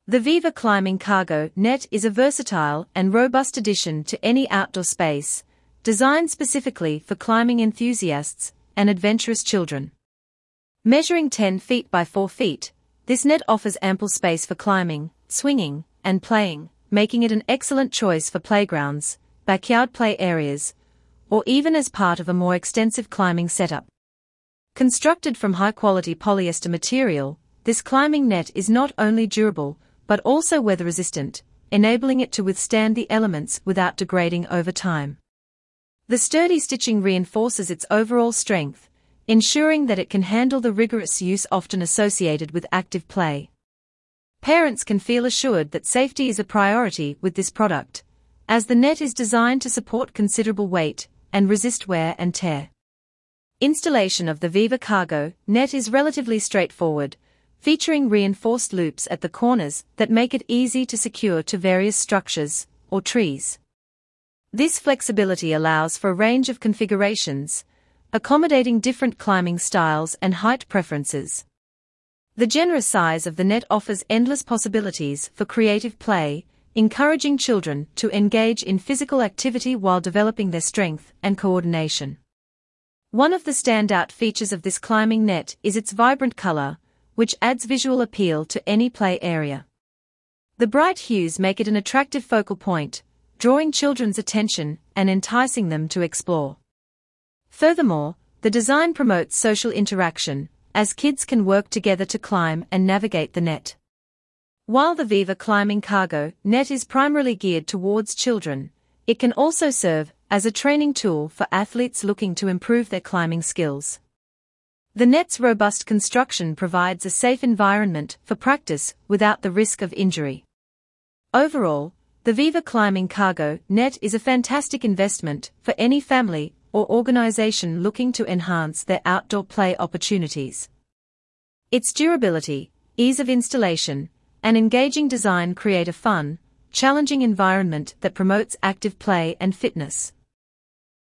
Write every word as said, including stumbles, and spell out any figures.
The Viva Climbing Cargo Net is a versatile and robust addition to any outdoor space, designed specifically for climbing enthusiasts and adventurous children. Measuring ten feet by four feet, this net offers ample space for climbing, swinging, and playing, making it an excellent choice for playgrounds, backyard play areas, or even as part of a more extensive climbing setup. Constructed from high-quality polyester material, this climbing net is not only durable, but also weather-resistant, enabling it to withstand the elements without degrading over time. The sturdy stitching reinforces its overall strength, ensuring that it can handle the rigorous use often associated with active play. Parents can feel assured that safety is a priority with this product, as the net is designed to support considerable weight and resist wear and tear. Installation of the Viva Cargo Net is relatively straightforward, featuring reinforced loops at the corners that make it easy to secure to various structures or trees. This flexibility allows for a range of configurations, accommodating different climbing styles and height preferences. The generous size of the net offers endless possibilities for creative play, encouraging children to engage in physical activity while developing their strength and coordination. One of the standout features of this climbing net is its vibrant color, which adds visual appeal to any play area. The bright hues make it an attractive focal point, drawing children's attention and enticing them to explore. Furthermore, the design promotes social interaction, as kids can work together to climb and navigate the net. While the Viva Climbing Cargo Net is primarily geared towards children, it can also serve as a training tool for athletes looking to improve their climbing skills. The net's robust construction provides a safe environment for practice without the risk of injury. Overall, the Viva Climbing Cargo Net is a fantastic investment for any family or organization looking to enhance their outdoor play opportunities. Its durability, ease of installation, and engaging design create a fun, challenging environment that promotes active play and fitness.